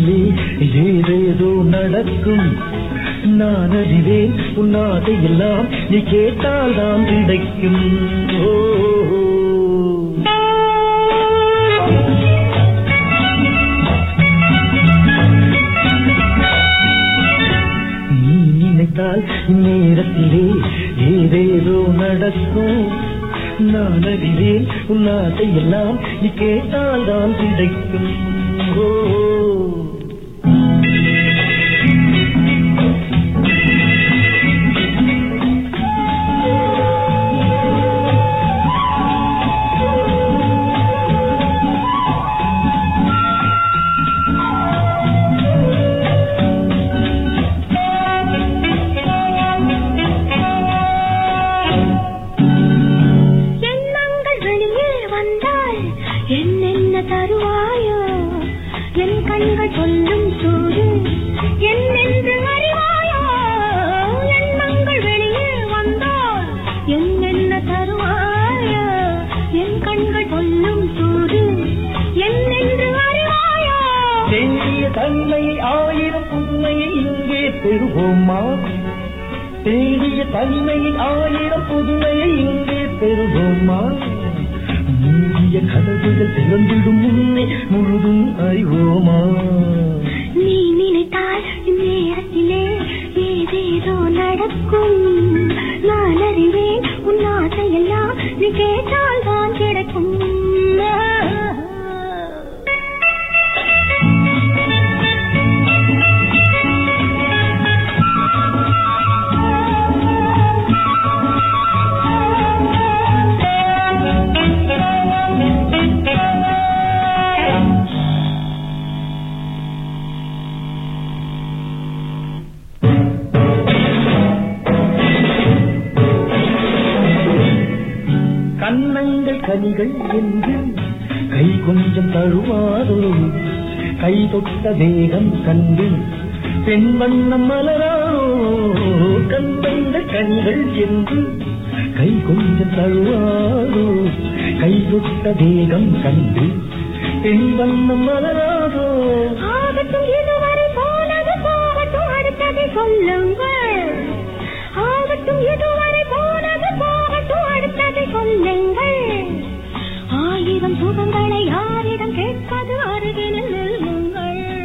நேரத்திலே ஏதேதோ நடக்கும். நான் அறிவேன் உன் ஆசையெல்லாம் நீ கேட்டால் தான் கிடைக்கும். நீ நினைத்தால் இந்நேரத்திலே ஏதேதோ நடக்கும். நான் அறிவேன் உன் ஆசையெல்லாம் நீ கேட்டால் தான் கிடைக்கும். தேடிய தன்மையில் ஆயிரம் புதுமையை இங்கே பெறுவோமா? மூடிய கதவுகள் திறந்திடும் முன்னே முழுதும் அறிவோமா? நீ நினைத்தால் நேரத்திலே ஏதேதோ நடக்கும். நான் அறிவேன் உன் ஆசையெல்லாம் நீ கேட்டால் தான் கிடைக்கும். கண்ணங்கள் கனிகள் என்று கை கொஞ்சம் தருவாரோ? கை தொட்ட தேகம் கண்டு பெண் வண்ணம் மலராரோ? கண்ணங்கள் கனிகள் என்று கை கொஞ்சம் தருவாரோ? கை தொட்ட தேகம் கண்டு பெண் வண்ணம் மலராரோ? ஆகட்டும் இதுவரை போனது போகட்டும் அடுத்ததை சொல்லுங்கள். ஆகட்டும் இதுவரை போனது போகட்டும் அடுத்ததை சொல்லுங்கள். ஆயிரம் சுகங்களை யாரிடம் கேட்பது அருகில் நில்லுங்கள்.